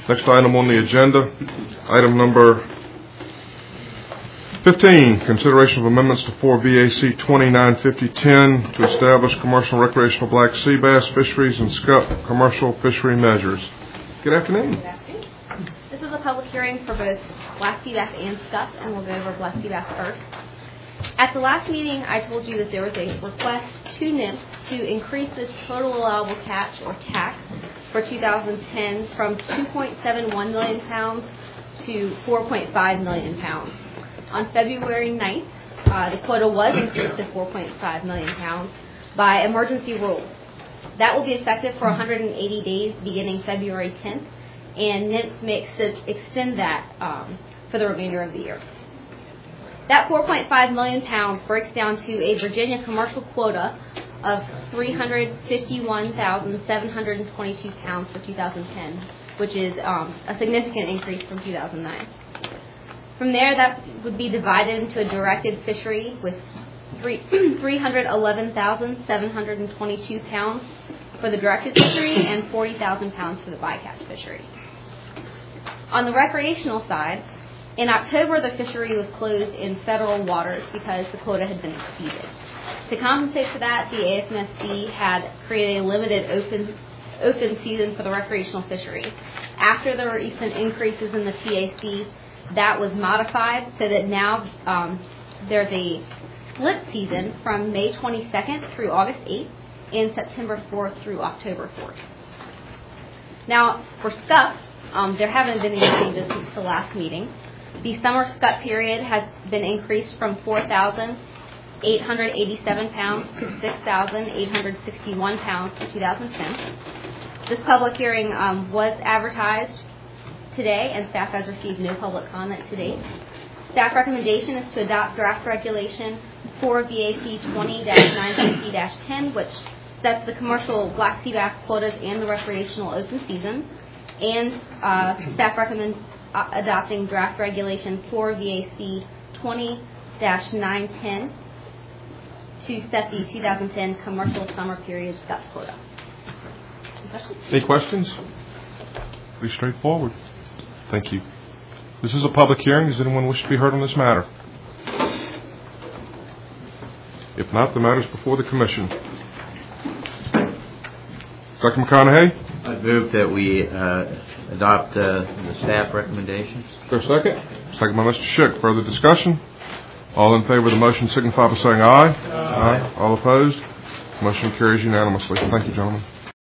Next item on the agenda, item number 15, consideration of amendments to 4 VAC 295010 to establish commercial and recreational black sea bass fisheries and scup commercial fishery measures. Good afternoon. Good afternoon. This is a public hearing for both black sea bass and scup, and we'll go over black sea bass first. At the last meeting, I told you that there was a request to NMFS to increase the total allowable catch, or TAC, for 2010 from 2.71 million pounds to 4.5 million pounds. On February 9th, the quota was increased to 4.5 million pounds by emergency rule. That will be effective for 180 days beginning February 10th, and NMFS may extend that for the remainder of the year. That 4.5 million pounds breaks down to a Virginia commercial quota of 351,722 pounds for 2010, which is a significant increase from 2009. From there, that would be divided into a directed fishery with 311,722 pounds for the directed fishery and 40,000 pounds for the bycatch fishery. On the recreational side, in October, the fishery was closed in federal waters because the quota had been exceeded. To compensate for that, the ASMSC had created a limited open season for the recreational fishery. After the recent increases in the TAC, that was modified so that now there's a split season from May 22nd through August 8th and September 4th through October 4th. Now, for scup, there haven't been any changes since the last meeting. The summer scup period has been increased from 4,887 pounds to 6,861 pounds for 2010. This public hearing was advertised today, and staff has received no public comment to date. Staff recommendation is to adopt draft regulation 4 VAC 20-950-10, which sets the commercial black sea bass quotas and the recreational open season, and staff recommends adopting draft regulation 4 VAC 20-910 to set the 2010 commercial summer period scup quota. Any questions? Pretty straightforward. Thank you. This is a public hearing. Does anyone wish to be heard on this matter? If not, the matter is before the Commission. Dr. McConaughey? I move that we adopt the staff recommendations. Is there a second? Second by Mr. Schick. Further discussion? All in favor of the motion signify by saying aye. Aye. All opposed? Motion carries unanimously. Thank you, gentlemen.